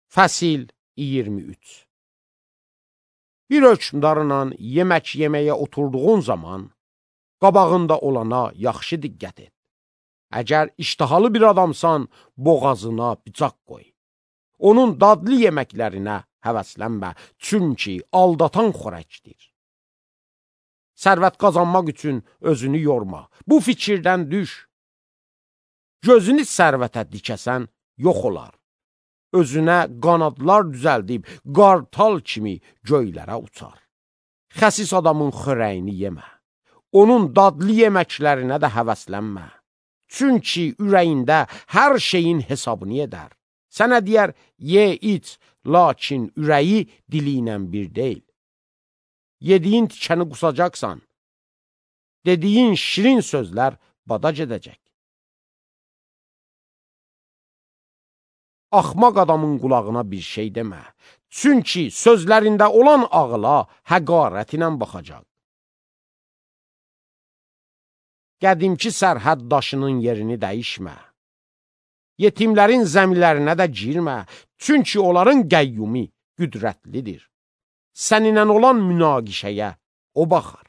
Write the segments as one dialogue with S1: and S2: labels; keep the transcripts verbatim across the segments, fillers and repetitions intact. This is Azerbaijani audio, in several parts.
S1: Fəsil iyirmi üç. Bir hökmdarla yemək yeməyə oturduğun zaman, qabağında olana yaxşı diqqət et. Əgər iştahalı bir adamsan, boğazına bıçaq qoy. Onun dadlı yeməklərinə həvəslənmə, çünki aldatan xörəkdir. Sərvət qazanmaq üçün özünü yorma, bu fikirdən düş. Gözünü sərvətə dikəsən, yox olar. Özünə qanadlar düzəldib, qartal kimi göylərə uçar. Xəsis adamın xörəyini yemə. Onun dadlı yeməklərinə də həvəslənmə. Çünki ürəyində hər şeyin hesabını edər. Sənə deyər, ye, iç, lakin ürəyi dili ilə bir deyil. Yediyin tikəni qusacaqsan. Dediyin şirin sözlər badac edəcək. Axmaq adamın qulağına bir şey demə. Çünki sözlərində olan ağıla həqarət ilə baxacaq. Qədimki sərhəd daşının yerini dəyişmə. Yetimlərin zəmilərinə də girmə. Çünki onların qəyyumi qüdrətlidir. Səninlə olan münaqişəyə o baxar.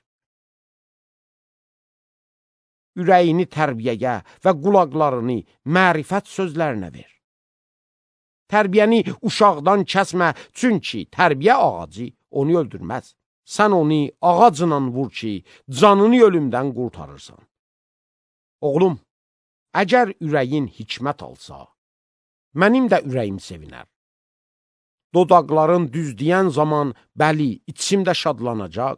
S1: Ürəyini tərbiyəyə və qulaqlarını mərifət sözlərinə ver. Tərbiyəni uşaqdan kəsmə, çünki tərbiyə ağacı onu öldürməz. Sən onu ağacla vur ki, canını ölümdən qurtarırsan. Oğlum, əgər ürəyin hikmət alsa, mənim də ürəyim sevinər. Dodaqların düzdiyən zaman, bəli, içimdə şadlanacaq.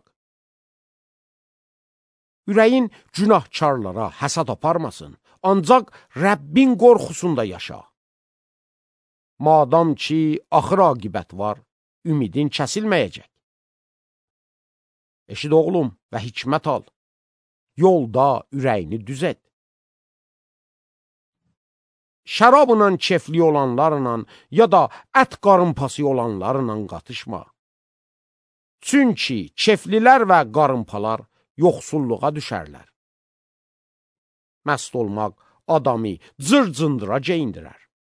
S1: Ürəyin günahkarlara həsad aparmasın, ancaq Rəbbin qorxusunda yaşa. Madam ki, axır aqibət var, ümidin kəsilməyəcək. Eşid oğlum və hikmət al, yolda ürəyini düz et. Şərabla kefli olanlarla ya da ət qarınpası olanlarla qatışma. Çünki keflilər və qarınpalar yoxsulluğa düşərlər. Məst olmaq adamı cır-cındıra geyindirər.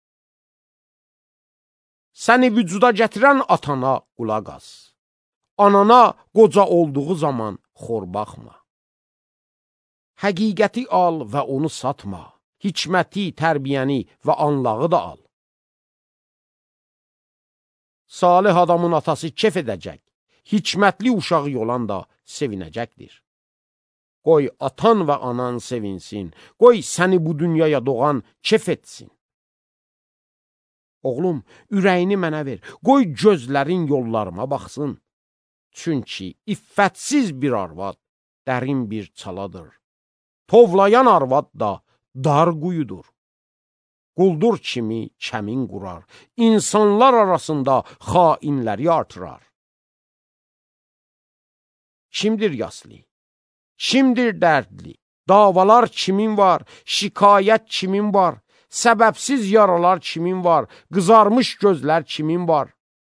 S1: Səni vücuda gətirən atana qulaq as. Anana qoca olduğu zaman xor baxma. Həqiqəti al və onu satma. Hikməti, tərbiyəni və anlağı da al. Salih adamın atası kef edəcək. Hikmətli uşağı olan da sevinəcəkdir. Qoy atan və anan sevinsin. Qoy səni bu dünyaya doğan kef etsin. Oğlum, ürəyini mənə ver. Qoy gözlərin yollarıma baxsın. Çünki iffətsiz bir arvad dərin bir çaladır. Tovlayan arvad da dar quyudur. Quldur kimi kəmin qurar. İnsanlar arasında xainləri artırar. Kimdir yaslı? Kimdir dərdli? Davalar kimin var? Şikayət kimin var? Səbəbsiz yaralar kimin var? Qızarmış gözlər kimin var?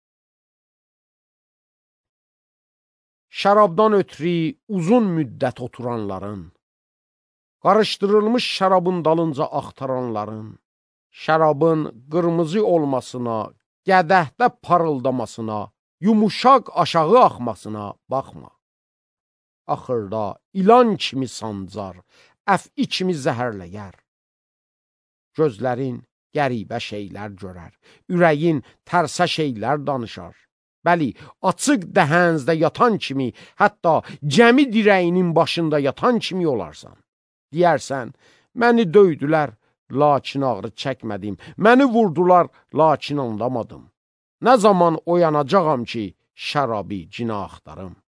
S1: Şərabdan ötürü uzun müddət oturanların, qarışdırılmış şərabın dalınca axtaranların, şərabın qırmızı olmasına, qədəhdə parıldamasına, yumuşaq aşağı axmasına baxma. Axırda ilan kimi sancar, əf'i kimi zəhərləyər. Gözlərin qəribə şeylər görər, ürəyin tərsə şeylər danışar. Bəli, açıq dəhənzdə yatan kimi, hətta gəmi dirəyinin başında yatan kimi olarsan. Deyərsən, məni döydülər, lakin ağrı çəkmədim. Məni vurdular, lakin anlamadım. Nə zaman oyanacağam ki, şərabı cinə axtarım.